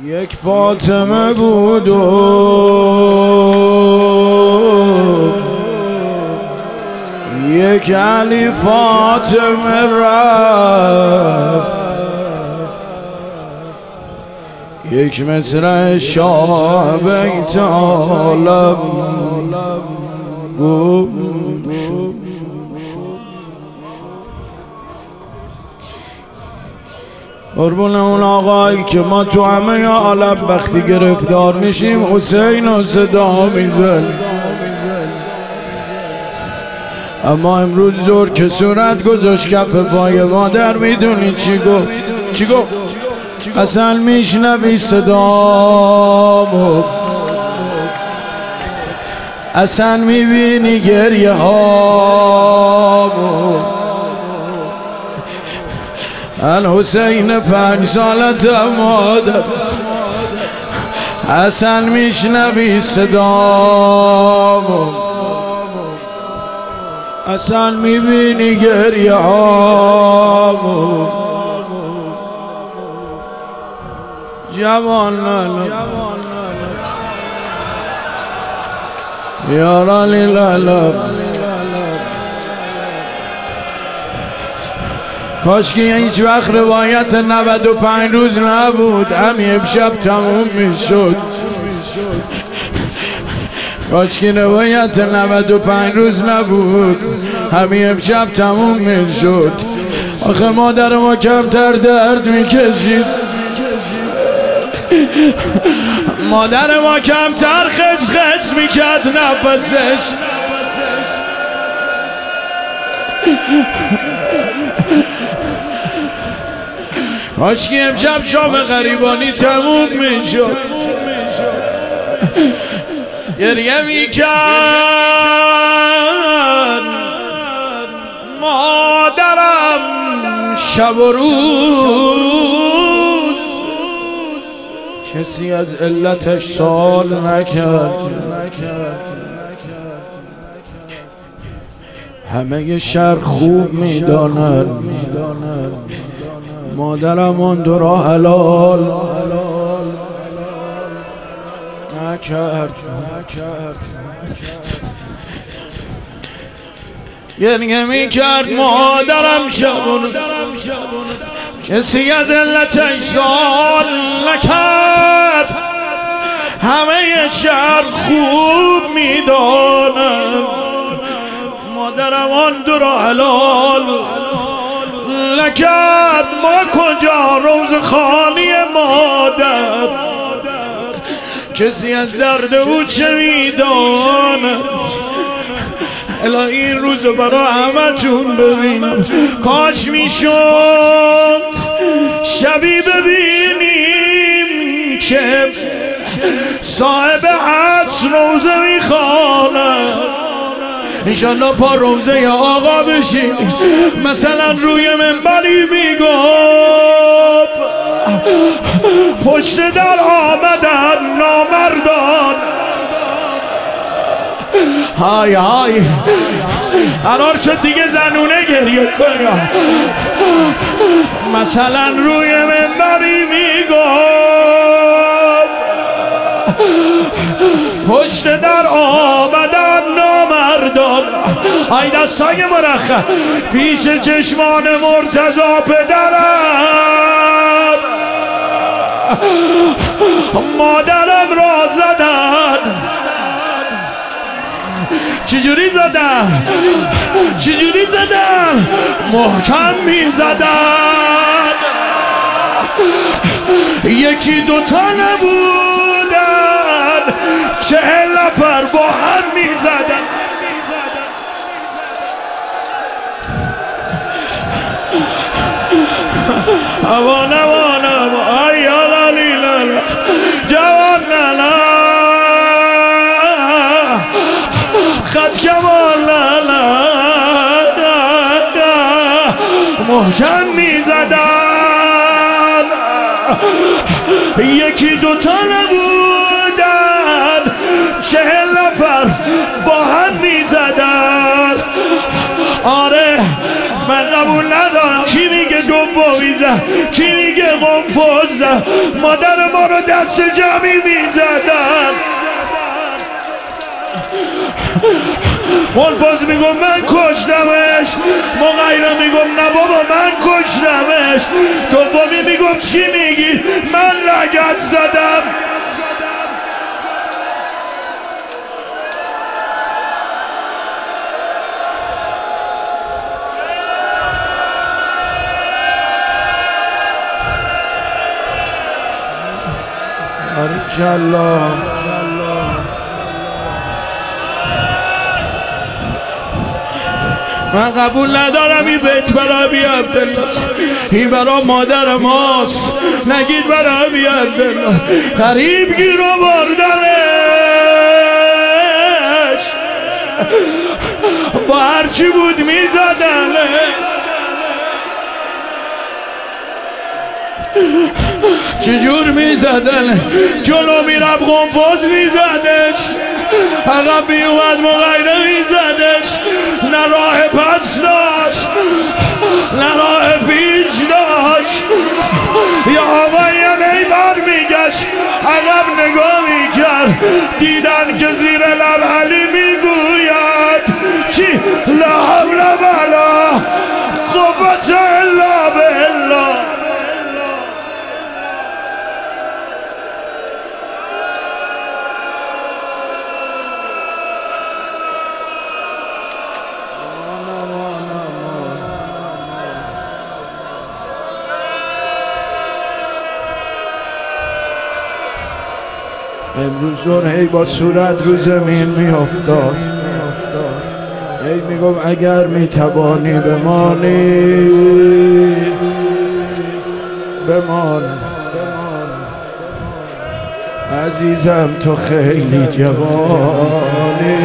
یک فاطمه بود و یک علی فاطمه رفت، یک مصرع شاه بیت عالم گم شد. قربون اون آقایی که ما تو همه عالم وقتی گرفتار میشیم حسین و صدا میزنیم، اما امروز زور که صورت گذاشت کف پای مادر، میدونی چی گفت؟ چی گفت؟ اصلا میشنوی صدامو، اصلا میبینی گریه هامو. الحسین 5 سالت مادر، اصلا میشنوی صدامو، اصلا میبینی گریه هامو. جوان یاران لالا، کاش که هیچ وقت روایت 95 روز نبود، همین امشب تموم میشد. کاش که روایت 95 روز نبود، همین امشب تموم میشد. آخه مادر ما کمتر درد میکشید، مادر ما کمتر خس میکرد نفسش. کاش که امشب شام غریبانی تموم میشد. گریه میکرد مادرم شب و روز، کسی از علتش سوال نکرد. همه شهر خوب میدانند مادرم آن دو را حلال نکرد. گریه میکرد مادرم شبون، کسی از علتش سوال نکرد. همه شهر خوب میدانند مادرم آن دو را حلال نکرد. ما کجا روزخوانی مادر، کسی از درد او چه میداند. الهی این روزو برا همتون ببینم، کاش میشد شبی ببینیم که صاحب عصر روزه میخواند. انشالله پا روزه یا آقا بشین، مثلا روی منبری میگفت پشت در آمدن نامردان. های های قرار شد دیگه زنونه گریه کنم. مثلا روی منبری میگفت پشت در آمدن نامردان. ای دستای مرخص پیش چشمان مرتضی پدرم، مادرم را زدن. چجوری زدن؟ چجوری زدن؟ محکم می زدن. یکی دوتا نبودن، 40 نفر با هم می زدن. اوان اوان ای لالی لالا جوان لالا خط کمان لالا محکم میزدن. یکی دوتا نبودن، 40 نفر با هم میزدن. آره من قبول ندارم. کی میگه دومی زد؟ کی میگه قنفذ دزدن، مادر ما رو دست جمعی میزدن. خلفاز میگم من کشتمش، مغیره میگم نه بابا من کشتمش، دومی میگم چی میگی من لگد زدم. من قبول ندارم این بیت برای بی عبدالله، این برای مادر ماست، نگید برای بی عبدالله. غریب گیر و بردنش، با هرچی بود میزدنش. چجور میزدن؟ جلو میرم قنفاز میزدش، عقب میومد مغیره میزدش. نه راه پس داشت نه راه پیش داشت. یا آقایم ای بر میگشت عقب نگاه میکرد، دیدن که زیر لب علی میگوید چی؟ لا حول ولا قوة الا بالله. امروز زور هی با صورت رو زمین می افتاد، هی میگم اگر می توانی بمانی بمان عزیزم تو خیلی جوانی.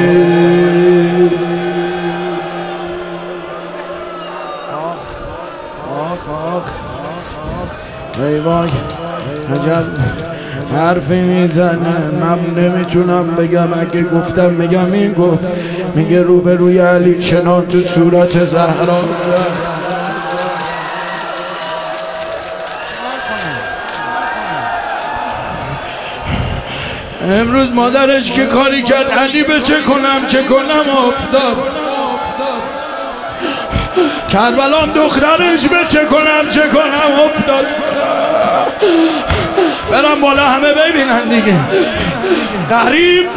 ای وای عجب حرفی میزنه، من نمیتونم بگم، اگه گفتم میگم این گفت. میگه روبروی علی چنان تو صورت زهرا. امروز مادرش که کاری کرد علی به چه کنم افتاد. کربلام دخترش به چه کنم افتاد. برم بالا همه ببینن دیگه. غریب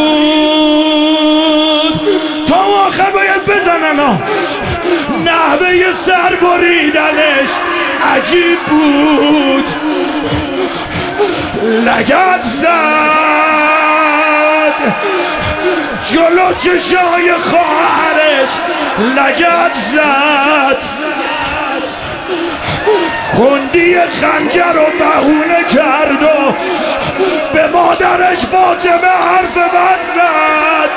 بود تا آخر باید بزنن، نحوه سر بریدنش عجیب بود. لگد زد جلو چشای خواهرش، لگد زد خندی خنجر رو بهونه کرد و به مادرش فاطمه حرف بد زد.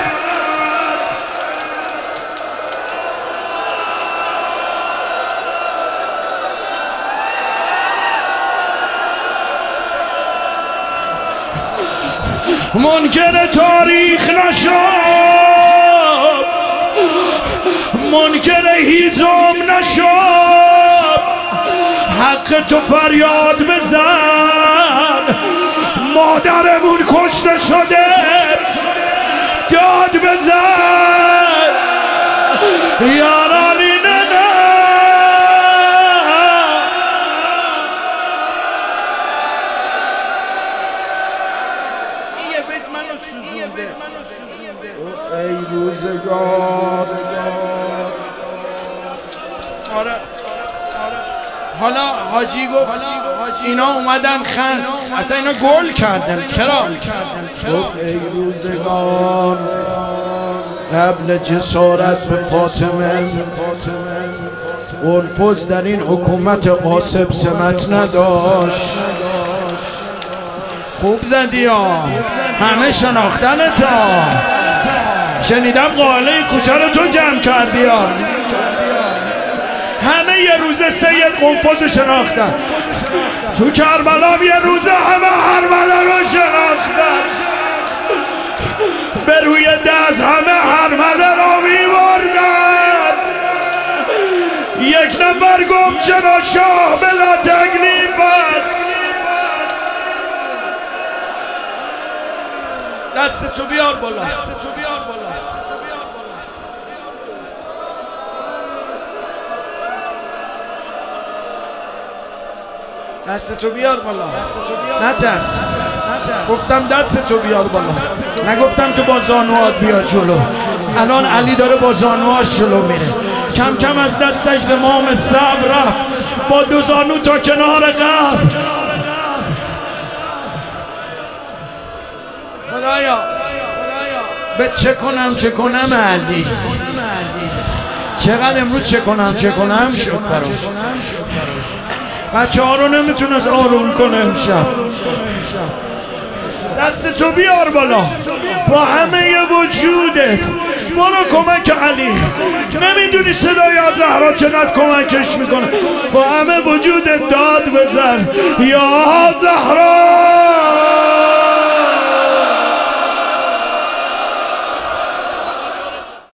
منکر تاریخ نشد، منکر هیزم نشد، حق تو فریاد بزن، مادرمون کشته شده داد بزن. یارانی نه این بیت منو سوزونده. ای روزگار. آره حالا حاجی گفت اینا اومدن خند، اصلا اینا گل کردن. چرا؟ گفت ای روزگار قبل جسارت به فاطمه، قنفذ در این حکومت قاسب سمت نداشت. خوب زدی ها، همه شناختنت ها. شنیدم قاله کوچه رو تو جمع کردی ها. همه یه روزه سید قنفذ شناختن، تو کربلا یه روزه همه هرمله رو شناختن. به روی دست همه هرمله رو میبردن. یک نفر گفت چرا شاه بلا تکلیف است، دست تو بیار بالا. دست تو بیار بالا. نترس. گفتم دست تو بیار بالا، نگفتم که با زانوات بیا جلو. الان علی داره با زانوهاش جلو میره. کم کم از دستش زمام صبر رفت، با دو زانو تا کنار قبر. خدایا به چه کنم علی، چقدر امروز چه کنم شد براش. بچه ها رو نمیتونست آروم کنه امشب. دست تو بیار بالا با همه وجودت، برو کمک علی. نمیدونی صدای از زهرا چقدر کمکش میکنه. با همه وجودت داد بزن یا زهرا.